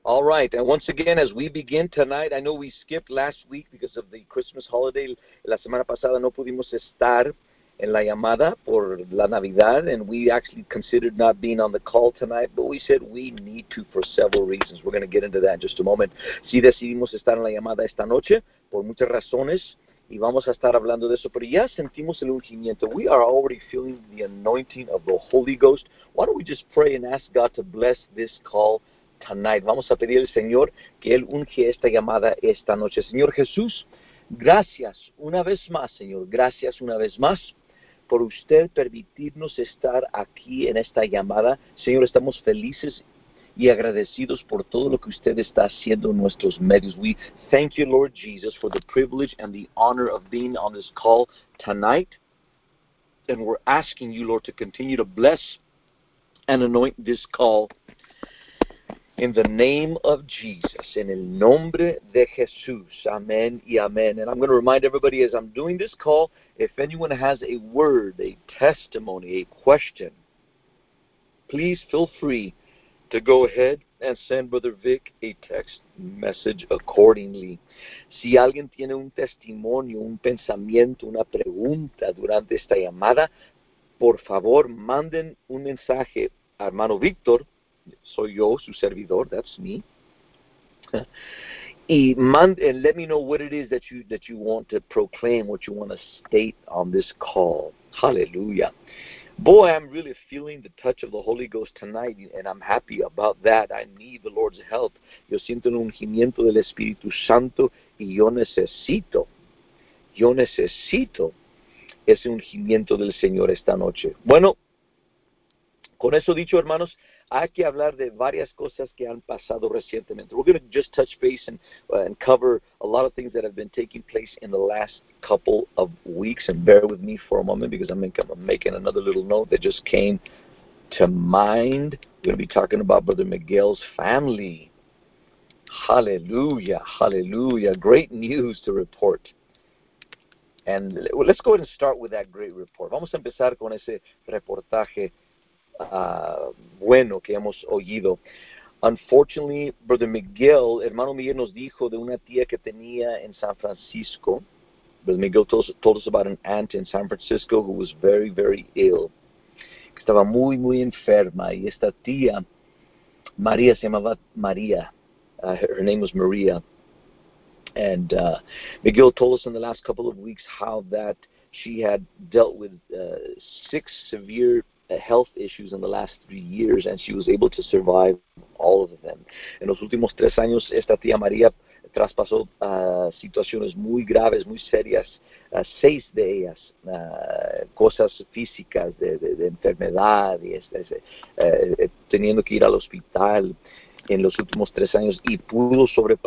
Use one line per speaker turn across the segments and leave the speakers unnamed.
All right, and once again, as we begin tonight, I know we skipped last week because of the Christmas holiday. La semana pasada no pudimos estar en la llamada por la Navidad, and we actually considered not being on the call tonight, but we said we need to for several reasons. We're going to get into that in just a moment. Sí decidimos estar en la llamada esta noche por muchas razones, y vamos a estar hablando de eso, pero ya sentimos el ungimiento. We are already feeling the anointing of the Holy Ghost. Why don't we just pray and ask God to bless this call tonight? Vamos a pedir al Señor que Él unge esta llamada esta noche. Señor Jesús, gracias una vez más, Señor. Gracias una vez más por usted permitirnos estar aquí en esta llamada. Señor, estamos felices y agradecidos por todo lo que usted está haciendo en nuestros medios. We thank you, Lord Jesus, for the privilege and the honor of being on this call tonight. And we're asking you, Lord, to continue to bless and anoint this call in the name of Jesus, en el nombre de Jesús. Amen y amen. And I'm going to remind everybody as I'm doing this call, if anyone has a word, a testimony, a question, please feel free to go ahead and send Brother Vic a text message accordingly. Si alguien tiene un testimonio, un pensamiento, una pregunta durante esta llamada, por favor, manden un mensaje a hermano Víctor. Soy yo, su servidor. That's me. And let me know what it is that you want to proclaim, what you want to state on this call. Hallelujah. Boy, I'm really feeling the touch of the Holy Ghost tonight, and I'm happy about that. I need the Lord's help. Yo siento el ungimiento del Espíritu Santo y yo necesito ese ungimiento del Señor esta noche. Bueno, con eso dicho, hermanos, hay que hablar de varias cosas que han pasado recientemente. We're going to just touch base and cover a lot of things that have been taking place in the last couple of weeks. And bear with me for a moment because I'm making another little note that just came to mind. We're going to be talking about Brother Miguel's family. Hallelujah, hallelujah. Great news to report. And let's go ahead and start with that great report. Vamos a empezar con ese reportaje bueno que hemos oído. Unfortunately, Brother Miguel, hermano Miguel nos dijo de una tía que tenía en San Francisco. Brother Miguel told us about an aunt in San Francisco who was very, very ill. Que estaba muy, muy enferma. Y esta tía, María, se llamaba María. Her name was Maria. And Miguel told us in the last couple of weeks how that she had dealt with 6 severe health issues in the last 3 years, and she was able to survive all of them. En los últimos 3 años, esta tía María traspasó situaciones muy graves, muy serias, 6 de ellas, cosas físicas de enfermedad, y teniendo que ir al hospital en los últimos 3 años, y pudo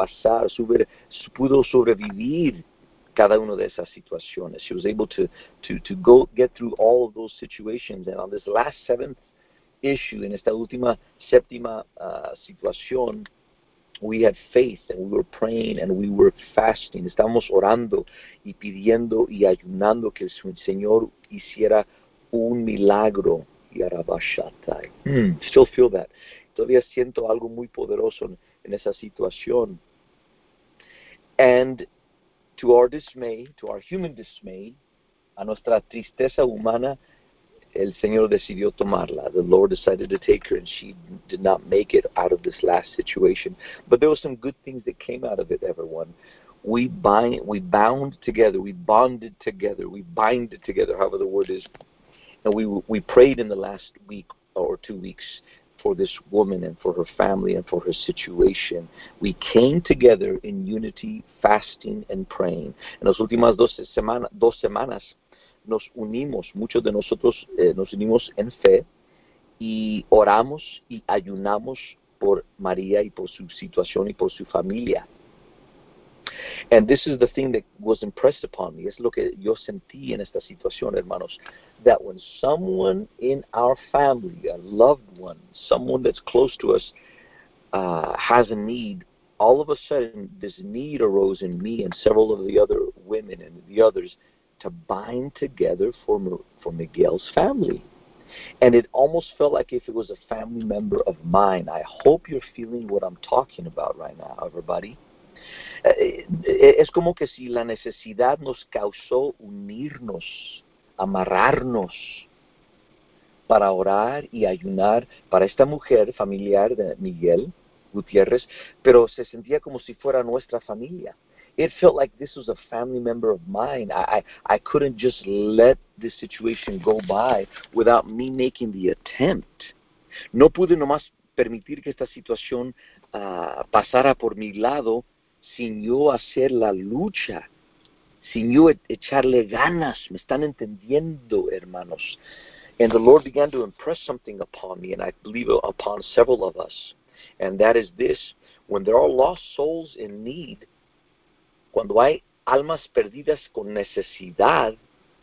sobrevivir cada una de esas situaciones. She was able to get through all of those situations. And on this last 7th issue, en esta última séptima situación, we had faith and we were praying and we were fasting. Estábamos orando y pidiendo y ayunando que el Señor hiciera un milagro. Still feel that. Todavía siento algo muy poderoso en esa situación. And to our dismay, to our human dismay, a nuestra tristeza humana, el Señor decidió tomarla. The Lord decided to take her, and she did not make it out of this last situation. But there were some good things that came out of it, everyone. We bound together, we bonded together, we binded together, however the word is. And we prayed in the last week or 2 weeks for this woman and for her family and for her situation. We came together in unity, fasting and praying. En las últimas 2 semanas nos unimos, muchos de nosotros nos unimos en fe y oramos y ayunamos por María y por su situación y por su familia. And this is the thing that was impressed upon me. Es lo que yo sentí en esta situación, hermanos. That when someone in our family, a loved one, someone that's close to us, has a need, all of a sudden this need arose in me and several of the other women and the others to bind together for Miguel's family. And it almost felt like if it was a family member of mine. I hope you're feeling what I'm talking about right now, everybody. Es como que si la necesidad nos causó unirnos, amarrarnos para orar y ayunar para esta mujer familiar de Miguel Gutiérrez, pero se sentía como si fuera nuestra familia. It felt like this was a family member of mine. I couldn't just let this situation go by without me making the attempt. No pude nomás permitir que esta situación pasara por mi lado sin yo hacer la lucha, sin yo echarle ganas. ¿Me están entendiendo, hermanos? And the Lord began to impress something upon me, and I believe upon several of us. And that is this: when there are lost souls in need, cuando hay almas perdidas con necesidad,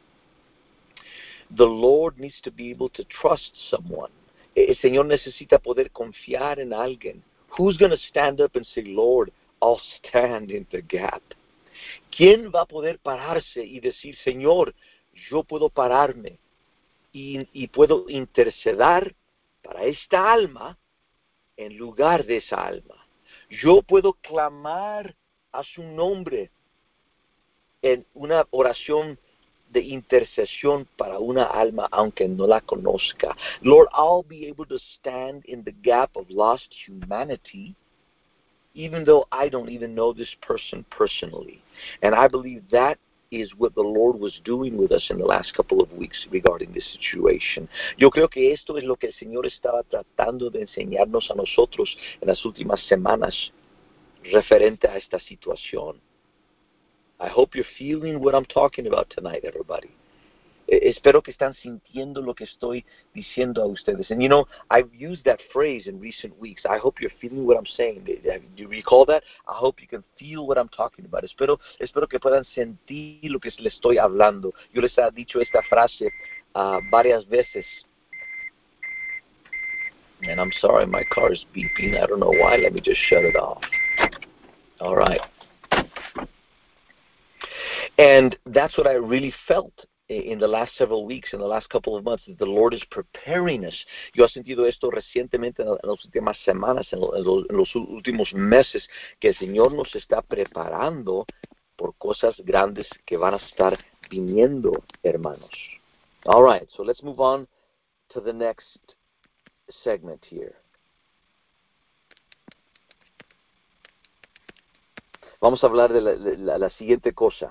the Lord needs to be able to trust someone. El Señor necesita poder confiar en alguien. Who's going to stand up and say, Lord, I'll stand in the gap? ¿Quién va a poder pararse y decir, Señor, yo puedo pararme y puedo interceder para esta alma en lugar de esa alma? Yo puedo clamar a su nombre en una oración de intercesión para una alma aunque no la conozca. Lord, I'll be able to stand in the gap of lost humanity even though I don't even know this person personally. And I believe that is what the Lord was doing with us in the last couple of weeks regarding this situation. Yo creo que esto es lo que el Señor estaba tratando de enseñarnos a nosotros en las últimas semanas referente a esta situación. I hope you're feeling what I'm talking about tonight, everybody. Espero que están sintiendo lo que estoy diciendo a ustedes. And you know, I've used that phrase in recent weeks. I hope you're feeling what I'm saying. Do you recall that? I hope you can feel what I'm talking about. Espero que puedan sentir lo que les estoy hablando. Yo les he dicho esta frase varias veces. And I'm sorry, my car is beeping. I don't know why. Let me just shut it off. All right. And that's what I really felt in the last several weeks, in the last couple of months, that the Lord is preparing us. Yo he sentido esto recientemente en las últimas semanas, en los últimos meses, que el Señor nos está preparando por cosas grandes que van a estar viniendo, hermanos. All right, so let's move on to the next segment here. Vamos a hablar de la siguiente cosa.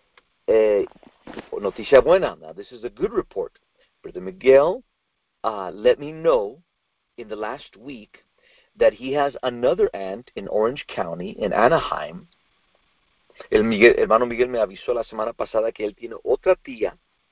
Noticia buena. Now, this is a good report. Brother Miguel let me know in the last week that he has another aunt in Orange County, in Anaheim. Hermano Miguel me avisó la semana pasada que él tiene otra tía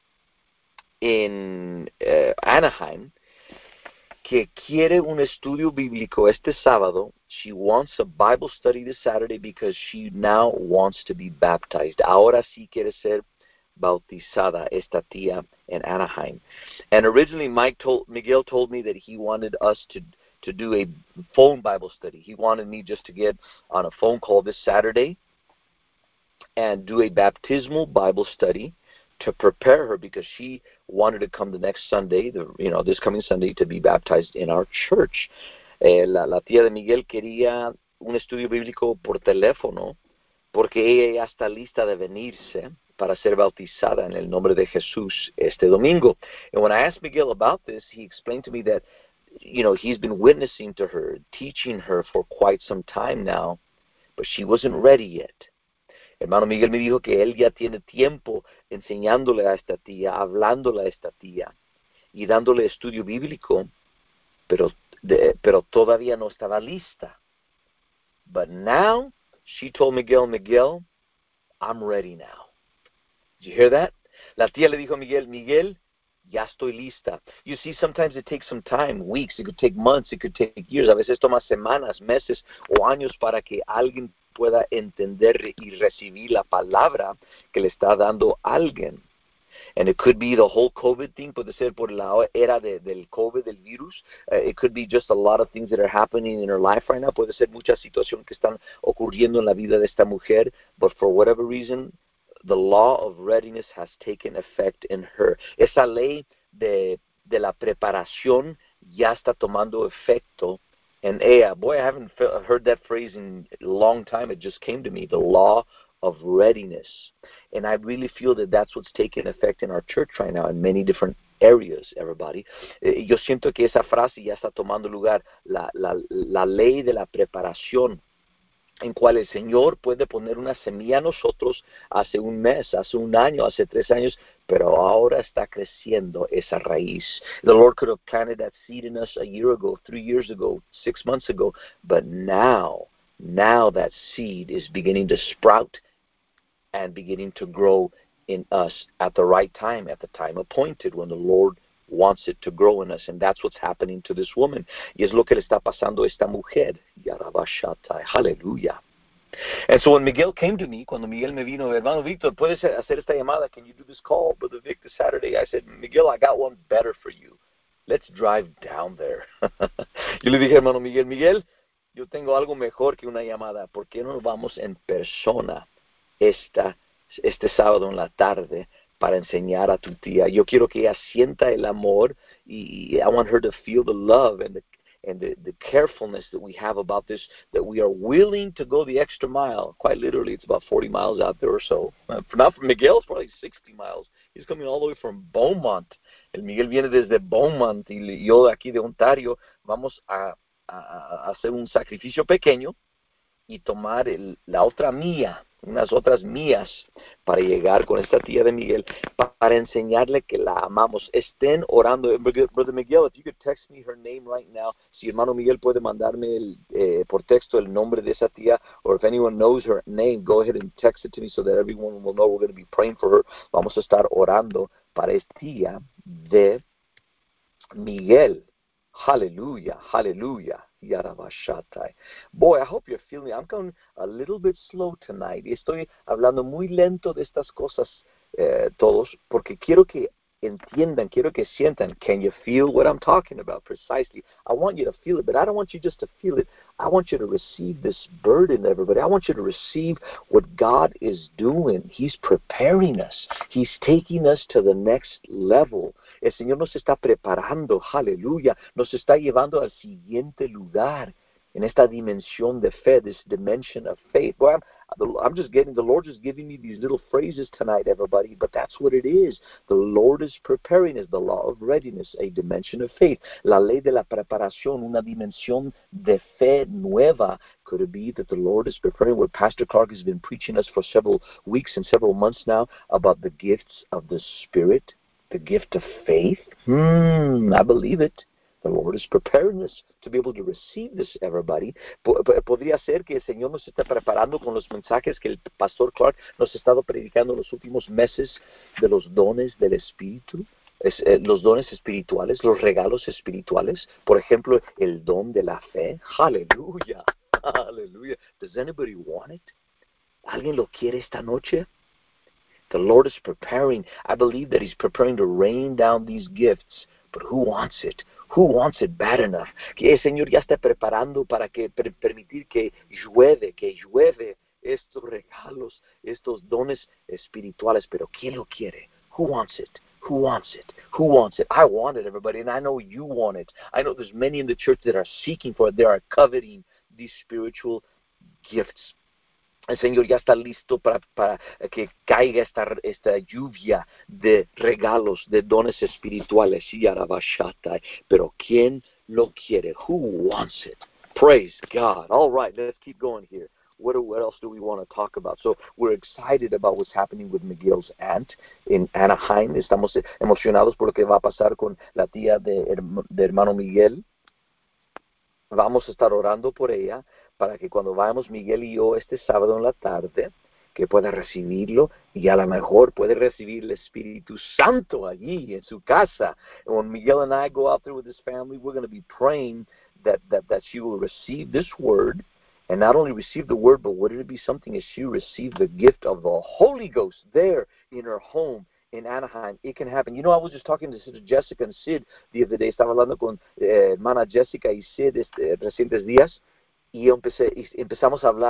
en Anaheim que quiere un estudio bíblico este sábado. She wants a Bible study this Saturday because she now wants to be baptized. Ahora sí quiere ser bautizada esta tía in Anaheim. And originally Miguel told me that he wanted us to do a phone Bible study. He wanted me just to get on a phone call this Saturday and do a baptismal Bible study to prepare her, because she wanted to come the next Sunday, this coming Sunday, to be baptized in our church. La tía de Miguel quería un estudio bíblico por teléfono porque ella ya está lista de venirse para ser bautizada en el nombre de Jesús este domingo. And when I asked Miguel about this, he explained to me that, he's been witnessing to her, teaching her for quite some time now, but she wasn't ready yet. Hermano Miguel me dijo que él ya tiene tiempo enseñándole a esta tía, hablándole a esta tía y dándole estudio bíblico, pero todavía no estaba lista. But now, she told Miguel, I'm ready now. Did you hear that? La tía le dijo a Miguel, ya estoy lista. You see, sometimes it takes some time, weeks, it could take months, it could take years. A veces toma semanas, meses o años para que alguien pueda entender y recibir la palabra que le está dando alguien. And it could be the whole COVID thing, puede ser por la era del COVID, del virus. It could be just a lot of things that are happening in her life right now. Puede ser muchas situaciones que están ocurriendo en la vida de esta mujer, but for whatever reason, the law of readiness has taken effect in her. Esa ley de de la preparación ya está tomando efecto en ella. Boy, I haven't heard that phrase in a long time. It just came to me, the law of readiness. And I really feel that that's what's taking effect in our church right now in many different areas, everybody. Yo siento que esa frase ya está tomando lugar, la ley de la preparación, en cual el Señor puede poner una semilla a nosotros hace un mes, hace un año, hace 3 años, pero ahora está creciendo esa raíz. The Lord could have planted that seed in us a year ago, 3 years ago, 6 months ago, but now that seed is beginning to sprout and beginning to grow in us at the right time, at the time appointed, when the Lord wants it to grow in us, and that's what's happening to this woman. Y es lo que le está pasando a esta mujer. Yarabashatai, hallelujah. And so when Miguel came to me, cuando Miguel me vino, hermano Victor, ¿puedes hacer esta llamada? Can you do this call, Brother Vic, this Saturday? I said, Miguel, I got one better for you. Let's drive down there. Yo le dije, hermano Miguel, yo tengo algo mejor que una llamada. ¿Por qué no nos vamos en persona este sábado en la tarde para enseñar a tu tía? Yo quiero que ella sienta el amor, y I want her to feel the love and the carefulness that we have about this, that we are willing to go the extra mile. Quite literally, it's about 40 miles out there or so. Not from Miguel, it's probably 60 miles. He's coming all the way from Beaumont. El Miguel viene desde Beaumont y yo de aquí de Ontario. Vamos a hacer un sacrificio pequeño y tomar la otra mía, unas otras mías, para llegar con esta tía de Miguel, para enseñarle que la amamos. Estén orando. Brother Miguel, if you could text me her name right now, si hermano Miguel puede mandarme por texto el nombre de esa tía, or if anyone knows her name, go ahead and text it to me so that everyone will know we're going to be praying for her. Vamos a estar orando para esta tía de Miguel. Hallelujah, hallelujah. Boy, I hope you're feeling me. I'm going a little bit slow tonight. Estoy hablando muy lento de estas cosas todos, porque quiero que entiendan, quiero que sientan. Can you feel what I'm talking about precisely? I want you to feel it, but I don't want you just to feel it. I want you to receive this burden, everybody. I want you to receive what God is doing. He's preparing us. He's taking us to the next level. El Señor nos está preparando, aleluya. Nos está llevando al siguiente lugar en esta dimensión de fe, this dimension of faith. Boy, I'm just getting, the Lord is giving me these little phrases tonight, everybody, but that's what it is. The Lord is preparing us, the law of readiness, a dimension of faith. La ley de la preparación, una dimensión de fe nueva. Could it be that the Lord is preparing what Pastor Clark has been preaching us for several weeks and several months now about the gifts of the Spirit, the gift of faith? I believe it. The Lord is preparing us to be able to receive this, everybody. Podría ser que el Señor nos está preparando con los mensajes que el Pastor Clark nos ha estado predicando los últimos meses de los dones del Espíritu, los dones espirituales, los regalos espirituales. Por ejemplo, el don de la fe. Aleluya, aleluya. Does anybody want it? ¿Alguien lo quiere esta noche? The Lord is preparing. I believe that He's preparing to rain down these gifts. But who wants it? Who wants it bad enough? Que el Señor ya está preparando para que permitir que llueve estos regalos, estos dones espirituales. Pero ¿quién lo quiere? Who wants it? Who wants it? Who wants it? I want it, everybody, and I know you want it. I know there's many in the church that are seeking for it. They are coveting these spiritual gifts. El Señor ya está listo para que caiga esta lluvia de regalos, de dones espirituales. Pero ¿quién lo quiere? Who wants it? Praise God. All right, let's keep going here. What else do we want to talk about? So we're excited about what's happening with Miguel's aunt in Anaheim. Estamos emocionados por lo que va a pasar con la tía de hermano Miguel. Vamos a estar orando por ella, para que cuando vayamos Miguel y yo este sábado en la tarde, que pueda recibirlo, y a lo mejor puede recibir el Espíritu Santo allí en su casa. And when Miguel and I go out there with his family, we're going to be praying that she will receive this word, and not only receive the word, but would it be something as she received the gift of the Holy Ghost there in her home in Anaheim. It can happen. You know, I was just talking to Sister Jessica and Sid the other day. Estaba hablando con hermana Jessica y Sid recientes días, y empezamos a hablar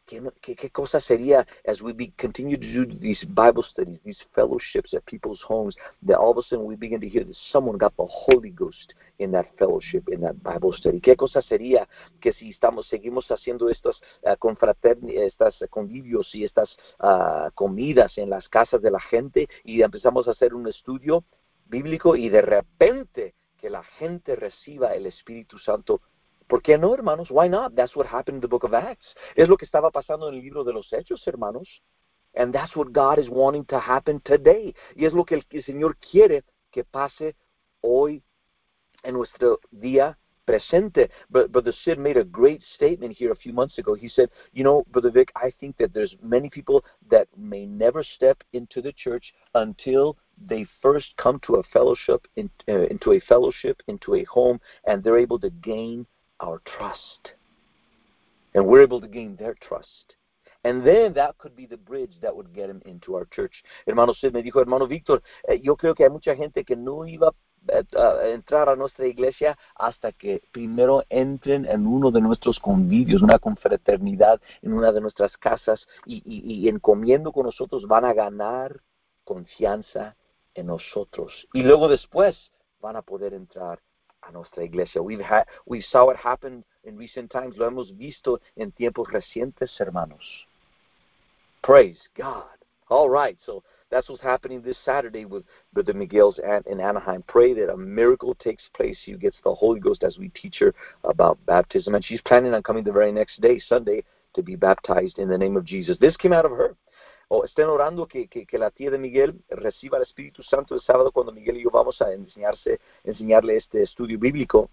¿Qué cosa sería as we continue to do these Bible studies, these fellowships at people's homes, that all of a sudden we begin to hear that someone got the Holy Ghost in that fellowship, in that Bible study? ¿Qué cosa sería que si seguimos haciendo estos convivios y estas comidas en las casas de la gente y empezamos a hacer un estudio bíblico y de repente que la gente reciba el Espíritu Santo? ¿Por qué no, hermanos? Why not? That's what happened in the book of Acts. Es lo que estaba pasando en el libro de los Hechos, hermanos. And that's what God is wanting to happen today. Y es lo que el Señor quiere que pase hoy en nuestro día presente. Brother Sid made a great statement here a few months ago. He said, you know, Brother Vic, I think that there's many people that may never step into the church until they first come to a fellowship, into a home, and they're able to gain our trust. And we're able to gain their trust. And then that could be the bridge that would get him into our church. Hermano Sid me dijo, hermano Víctor, yo creo que hay mucha gente que no iba a entrar a nuestra iglesia hasta que primero entren en uno de nuestros convivios, una confraternidad en una de nuestras casas, y en comiendo con nosotros van a ganar confianza en nosotros. Y luego después van a poder entrar a nuestra iglesia. We saw it happen in recent times. Lo hemos visto en tiempos recientes, hermanos. Praise God. All right, so that's what's happening this Saturday with Brother Miguel's aunt in Anaheim. Pray that a miracle takes place. She gets the Holy Ghost as we teach her about baptism. And she's planning on coming the very next day, Sunday, to be baptized in the name of Jesus. This came out of her. Estén orando que la tía de Miguel reciba el Espíritu Santo el sábado cuando Miguel y yo vamos a enseñarle este estudio bíblico.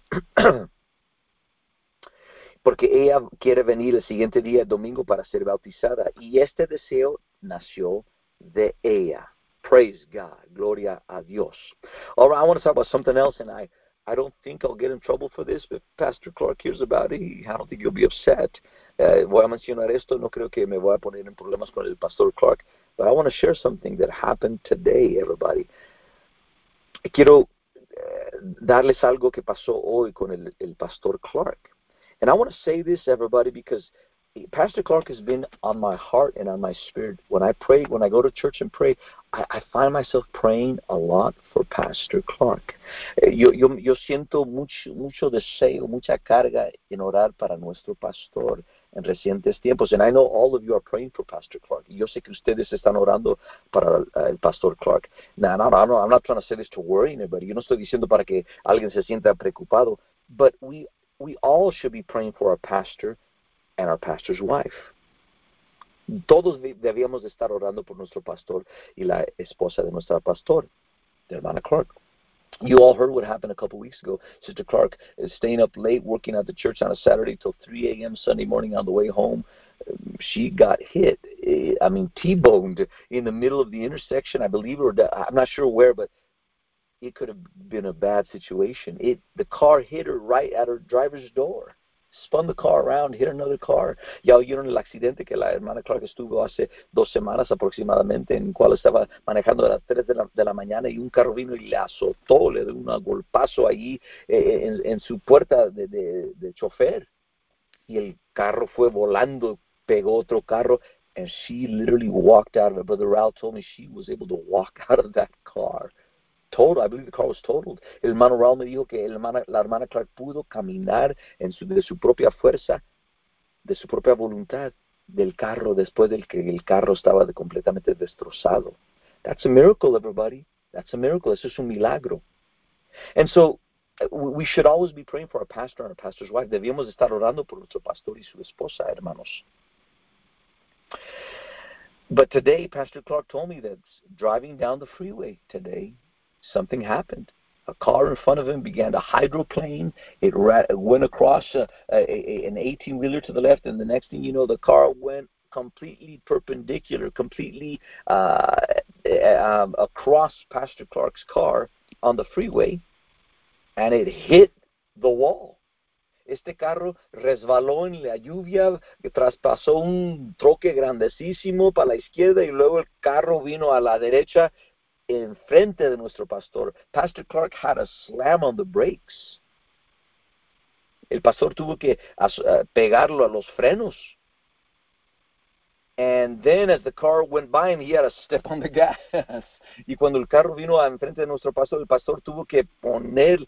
Porque ella quiere venir el siguiente día, el domingo, para ser bautizada. Y este deseo nació de ella. Praise God. Gloria a Dios. All right, I want to talk about something else, and I don't think I'll get in trouble for this, but Pastor Clark hears about it. I don't think he'll be upset. Voy a mencionar esto. No creo que me voy a poner en problemas con el Pastor Clark. But I want to share something that happened today, everybody. Quiero darles algo que pasó hoy con el Pastor Clark. And I want to say this, everybody, because Pastor Clark has been on my heart and on my spirit. When I pray, when I go to church and pray, I find myself praying a lot for Pastor Clark. Yo siento mucho deseo, mucha carga en orar para nuestro pastor en recientes tiempos. And I know all of you are praying for Pastor Clark. Y yo sé que ustedes están orando para el Pastor Clark. Now, I'm not trying to say this to worry anybody. Yo no estoy diciendo para que alguien se sienta preocupado. But we all should be praying for our pastor and our pastor's wife. Todos debíamos de estar orando por nuestro pastor y la esposa de nuestra pastor, de hermana Clark. You all heard what happened a couple weeks ago. Sister Clark is staying up late, working at the church on a Saturday till 3 a.m. Sunday morning on the way home. She got hit, T-boned in the middle of the intersection, I believe, or I'm not sure where, but it could have been a bad situation. The car hit her right at her driver's door. Spun the car around, hit another car. Ya oyeron el accidente que la hermana Clark estuvo hace 2 semanas aproximadamente, en el cual estaba manejando a las 3 de la mañana y un carro vino y le azotó, le dio un golpazo allí en su puerta de chofer. Y el carro fue volando, pegó otro carro, and she literally walked out of it. Brother Raul told me she was able to walk out of that car. Total, I believe the car was totaled. El hermano Raul me dijo que la hermana Clark pudo caminar de su propia fuerza, de su propia voluntad, del carro después del que el carro estaba completamente destrozado. That's a miracle, everybody. That's a miracle. Eso es un milagro. And so we should always be praying for our pastor and our pastor's wife. Debíamos estar orando por nuestro pastor y su esposa, hermanos. But today, Pastor Clark told me that driving down the freeway today, something happened. A car in front of him began to hydroplane. It went across an 18-wheeler to the left, and the next thing you know, the car went completely perpendicular, completely across Pastor Clark's car on the freeway, and it hit the wall. Este carro resbaló en la lluvia, traspasó un troque grandísimo para la izquierda y luego el carro vino a la derecha enfrente de nuestro pastor. Pastor Clark had to slam on the brakes. El pastor tuvo que pegarlo a los frenos. And then as the car went by him, he had to step on the gas. Y cuando el carro vino enfrente de nuestro pastor, el pastor tuvo que poner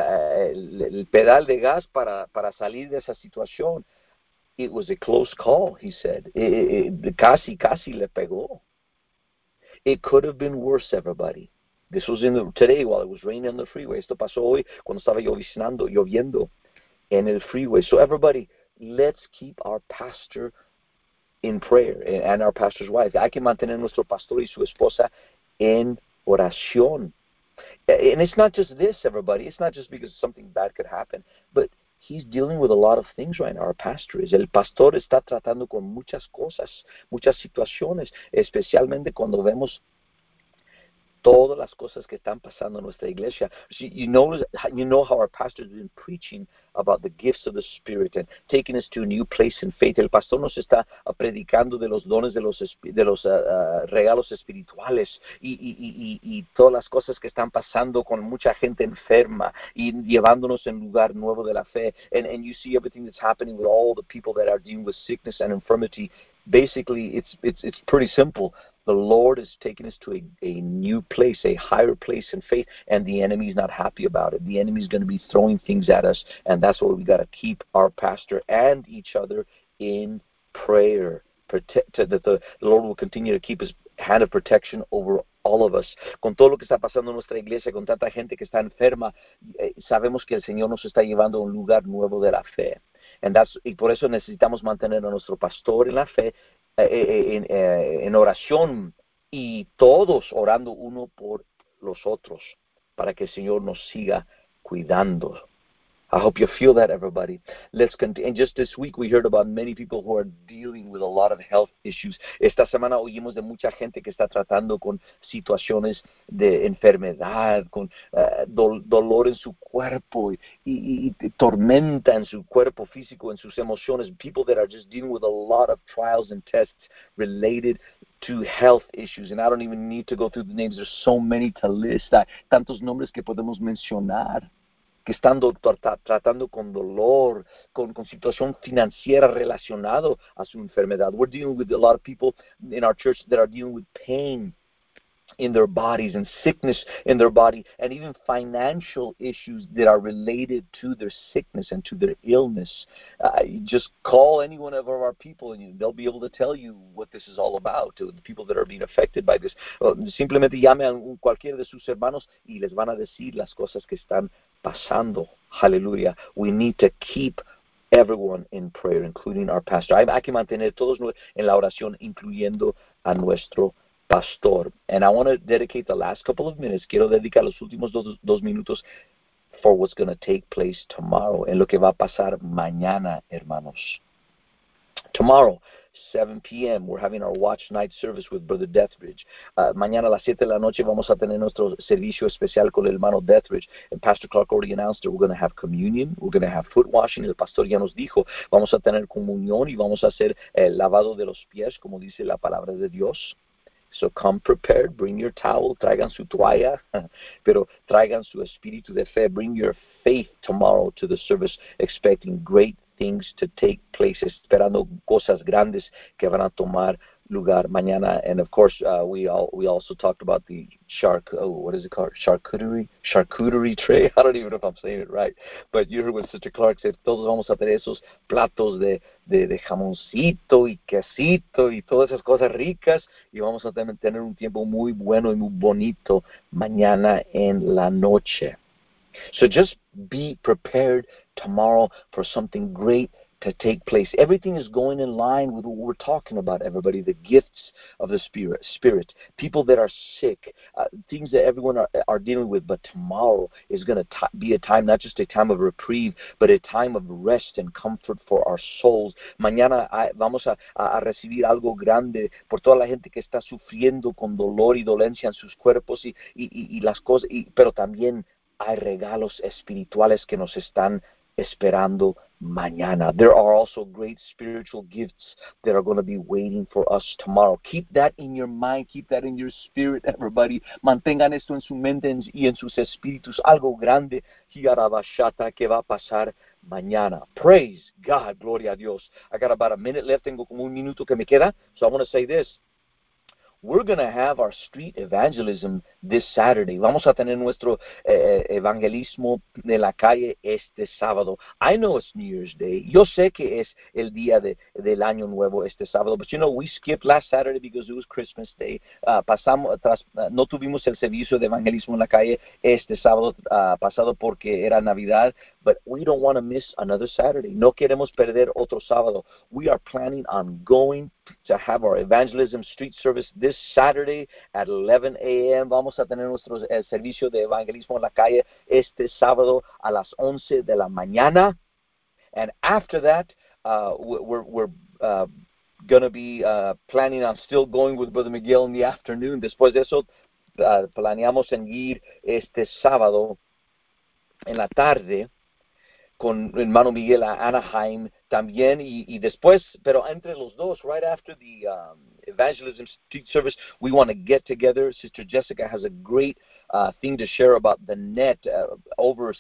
el pedal de gas para salir de esa situación. It was a close call, he said. Casi le pegó. It could have been worse, everybody. This was today while it was raining on the freeway. Esto pasó hoy cuando estaba lloviendo en el freeway. So everybody, let's keep our pastor in prayer and our pastor's wife. Hay que mantener nuestro pastor y su esposa en oración. And it's not just this, everybody. It's not just because something bad could happen, but he's dealing with a lot of things right now. Our pastor is. El pastor está tratando con muchas cosas, muchas situaciones, especialmente cuando vemos todas las cosas que están pasando en nuestra iglesia. You know how our pastor has been preaching about the gifts of the Spirit and taking us to a new place in faith. El pastor nos está predicando de los dones de los regalos espirituales y todas las cosas que están pasando con mucha gente enferma y llevándonos en lugar nuevo de la fe. And you see everything that's happening with all the people that are dealing with sickness and infirmity. Basically, it's pretty simple. The Lord is taking us to a new place, a higher place in faith, and the enemy is not happy about it. The enemy is going to be throwing things at us, and that's why we got to keep our pastor and each other in prayer. That the Lord will continue to keep His hand of protection over all of us. Con todo lo que está pasando en nuestra iglesia, con tanta gente que está enferma, sabemos que el Señor nos está llevando a un lugar nuevo de la fe. Y por eso necesitamos mantener a nuestro pastor en la fe, en oración, y todos orando uno por los otros para que el Señor nos siga cuidando. I hope you feel that, everybody. Let's continue. And just this week, we heard about many people who are dealing with a lot of health issues. Esta semana oímos de mucha gente que está tratando con situaciones de enfermedad, con dolor en su cuerpo y tormenta en su cuerpo físico, en sus emociones. People that are just dealing with a lot of trials and tests related to health issues. And I don't even need to go through the names. There's so many to list. Hay tantos nombres que podemos mencionar, que están tratando con dolor, con situación financiera relacionado a su enfermedad. We're dealing with a lot of people in our church that are dealing with pain in their bodies and sickness in their body, and even financial issues that are related to their sickness and to their illness. Just call any one of our people and they'll be able to tell you what this is all about, to the people that are being affected by this. Simplemente llame a cualquiera de sus hermanos y les van a decir las cosas que están pasando. Hallelujah. We need to keep everyone in prayer, including our pastor. Hay que mantener todos en la oración, incluyendo a nuestro pastor. And I want to dedicate the last couple of minutes, quiero dedicar los últimos dos minutos for what's going to take place tomorrow, en lo que va a pasar mañana, hermanos. Tomorrow, 7 p.m., we're having our watch night service with Brother Deathridge. Mañana a las 7 de la noche vamos a tener nuestro servicio especial con el hermano Deathridge. And Pastor Clark already announced that we're going to have communion, we're going to have foot washing. El pastor ya nos dijo, vamos a tener comunión y vamos a hacer el lavado de los pies, como dice la palabra de Dios. So come prepared, bring your towel, traigan su toalla, pero traigan su espíritu de fe. Bring your faith tomorrow to the service, expecting great things to take place, esperando cosas grandes que van a tomar lugar mañana. And of course, we also talked about the what is it called? Charcuterie tray. I don't even know if I'm saying it right, but you heard what Sister Clark said. Todos vamos a tener esos platos de jamoncito y quesito y todas esas cosas ricas, y vamos a tener un tiempo muy bueno y muy bonito mañana en la noche. So just be prepared tomorrow for something great to take place. Everything is going in line with what we're talking about, everybody. The gifts of the Spirit. People that are sick, things that everyone are dealing with. But tomorrow is going to be a time, not just a time of reprieve, but a time of rest and comfort for our souls. Mañana vamos a recibir algo grande por toda la gente que está sufriendo con dolor y dolencia en sus cuerpos y las cosas, pero también hay regalos espirituales que nos están esperando mañana. There are also great spiritual gifts that are going to be waiting for us tomorrow. Keep that in your mind, keep that in your spirit, everybody. Mantengan esto en su mente y en sus espíritus. Algo grande, Higarabashata, que va a pasar mañana. Praise God. Gloria a Dios. I got about a minute left. Tengo como un minuto que me queda. So I want to say this. We're going to have our street evangelism this Saturday. Vamos a tener nuestro evangelismo de la calle este sábado. I know it's New Year's Day. Yo sé que es el día del Año Nuevo este sábado. But you know, we skipped last Saturday because it was Christmas Day. No tuvimos el servicio de evangelismo en la calle este sábado pasado porque era Navidad. But we don't want to miss another Saturday. No queremos perder otro sábado. We are planning on going to have our evangelism street service this Saturday at 11 a.m. Vamos a tener nuestro servicio de evangelismo en la calle este sábado a las 11 de la mañana. And after that, we're going to be planning on still going with Brother Miguel in the afternoon. Después de eso, planeamos en ir este sábado en la tarde con hermano Miguel a Anaheim también y después, pero entre los dos, right after the evangelism street service, we want to get together. Sister Jessica has a great thing to share about the net, over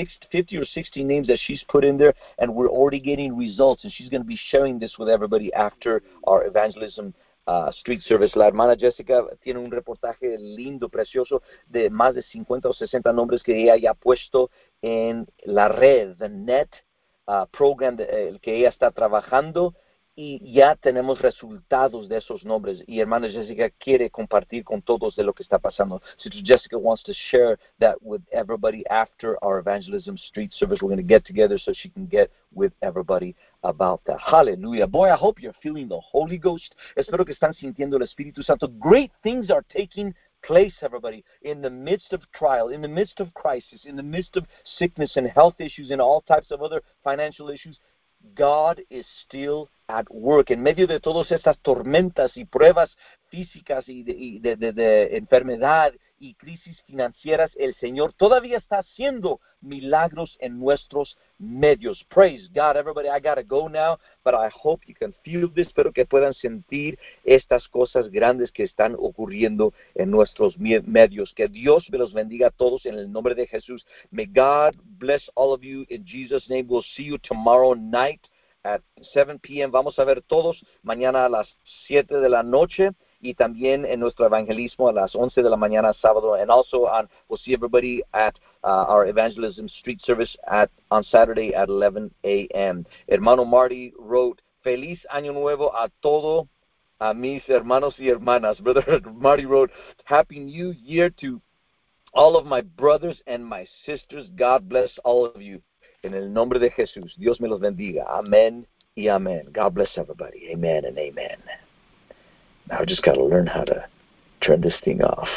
50 or 60 names that she's put in there, and we're already getting results, and she's going to be sharing this with everybody after our evangelism street service. La hermana Jessica tiene un reportaje lindo, precioso, de más de 50 o 60 nombres que ella ya ha puesto en la red, the net program el que ella está trabajando, y ya tenemos resultados de esos nombres. Y hermana Jessica quiere compartir con todos de lo que está pasando. Sister Jessica wants to share that with everybody after our evangelism street service. We're going to get together so she can get with everybody about that. Hallelujah. Boy, I hope you're feeling the Holy Ghost. Espero que están sintiendo el Espíritu Santo. Great things are taking place, everybody, in the midst of trial, in the midst of crisis, in the midst of sickness and health issues and all types of other financial issues. God is still at work. En medio de todas estas tormentas y pruebas físicas y de enfermedad y crisis financieras, el Señor todavía está haciendo milagros en nuestros medios. Praise God, everybody. I gotta go now, but I hope you can feel this. Espero que puedan sentir estas cosas grandes que están ocurriendo en nuestros medios. Que Dios me los bendiga a todos en el nombre de Jesús. May God bless all of you in Jesus' name. We'll see you tomorrow night at 7 p.m. Vamos a ver todos mañana a las 7 de la noche. Y también en nuestro evangelismo a las 11 de la mañana sábado, and also we'll see everybody at our evangelism street service on Saturday at 11 a.m. Hermano Marty wrote, Feliz Año Nuevo a todo, a mis hermanos y hermanas. Brother Marty wrote, Happy New Year to all of my brothers and my sisters. God bless all of you. En el nombre de Jesús, Dios me los bendiga. Amén y amén. God bless everybody. Amen and amen. Now I just got to learn how to turn this thing off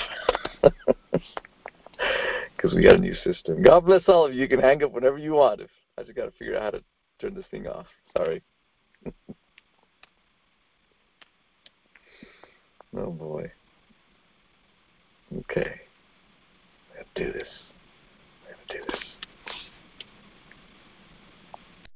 because we got a new system. God bless all of you. You can hang up whenever you want. I just got to figure out how to turn this thing off. Sorry. Oh, boy. Okay. Let's do this.